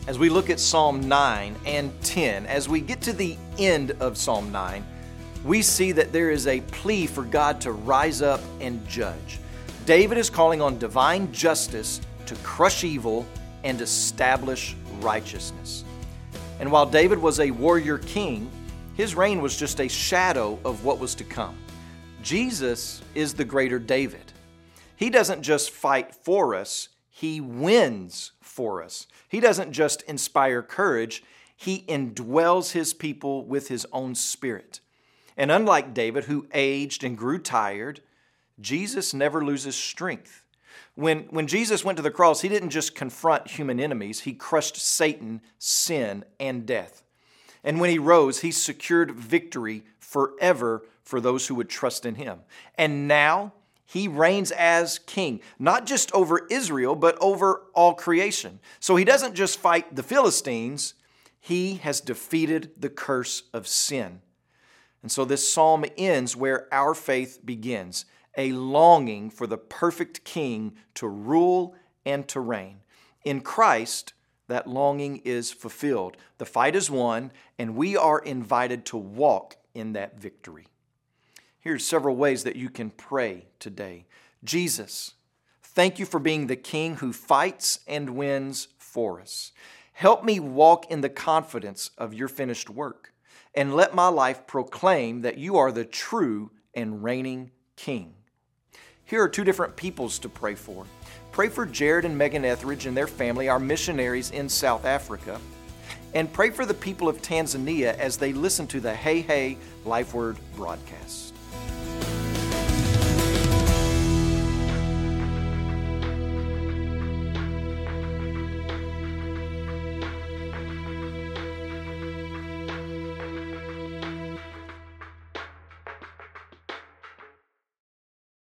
As we look at Psalm 9 and 10, as we get to the end of Psalm 9, we see that there is a plea for God to rise up and judge. David is calling on divine justice to crush evil and establish righteousness. And while David was a warrior king, his reign was just a shadow of what was to come. Jesus is the greater David. He doesn't just fight for us, He wins for us. He doesn't just inspire courage, He indwells His people with His own Spirit. And unlike David, who aged and grew tired, Jesus never loses strength. When Jesus went to the cross, He didn't just confront human enemies, He crushed Satan, sin, and death. And when He rose, He secured victory forever for those who would trust in Him. And now He reigns as king, not just over Israel, but over all creation. So He doesn't just fight the Philistines, He has defeated the curse of sin. And so this psalm ends where our faith begins, a longing for the perfect king to rule and to reign. In Christ, that longing is fulfilled. The fight is won, and we are invited to walk in that victory. Here's several ways that you can pray today. Jesus, thank You for being the King who fights and wins for us. Help me walk in the confidence of Your finished work, and let my life proclaim that You are the true and reigning King. Here are two different peoples to pray for. Pray for Jared and Megan Etheridge and their family, our missionaries in South Africa. And pray for the people of Tanzania as they listen to the Hey Hey Life Word broadcasts.